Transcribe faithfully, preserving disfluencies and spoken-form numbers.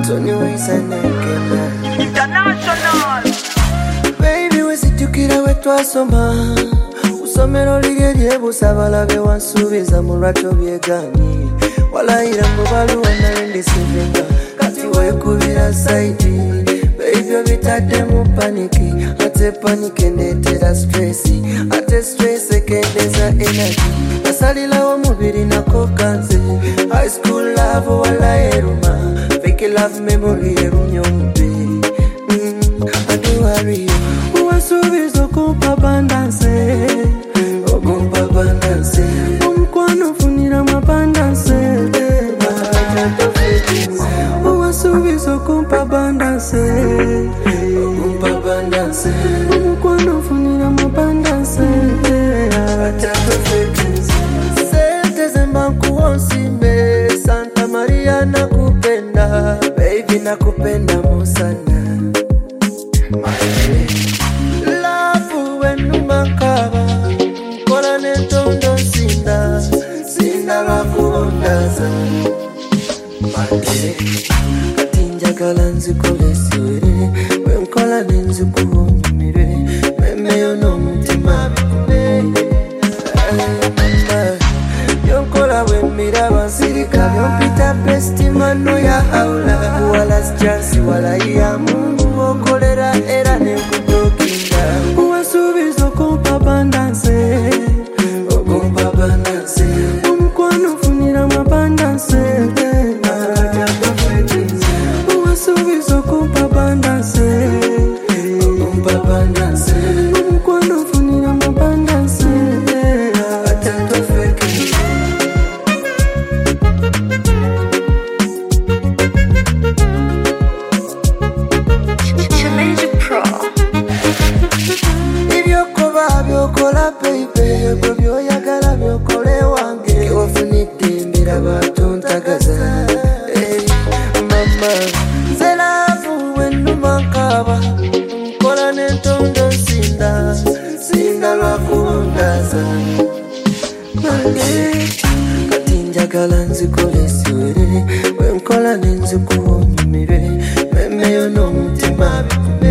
Tony Ways and Ekena International. Baby wesitukira wetwasoma usomero lirye lyebusabala bewansuubiza mu lwatyo byeganyi walayira mu baluwa nalendisivenga kati wekubira saidi baby obitadde mu paniki ate paniki endeetera stressi ate stress ekendeza energy nasalirawo omubiri nako kanze high school love wala eruma fake love memory erumya omubiri aduwari uwasuubiza okumpa abundance okumpa abundance omukwano ofunira mu abundance uwasuubiza okumpa abundance okumpa abundance omukwano ofunira mu abundance sente zemba nkuwonsimbe Santa Maria nakupenda baby nakupenda musana Love when umakaba Kola nentondo sinda Sinda wakuondaza Katinja kalanzi kolesiwere Wenkola nenzi kuhumimire Memeyo no mutima bikube Yonkola wemira basirika Yompita besti mano ya haula Wala sjansi wala iya mungu Okolera era nekutokinda Uwasubiza okumpa abundance Okumpa abundance Omukwano ofunira mu abundance Uwasubiza okumpa abundance Okumpa abundance Omukwano ofunira mu abundance Atento fake Byokola baby Byo yagala byokole wange Wafunidde mbira batuntagaza Hey mama Zelavu wenuma nkaba Nkola nentondo sinda Sinda lwakundaza Kati njagala nzikolesiwere Wenkola nenzikuwunyumire Memeyo n'omutima bikube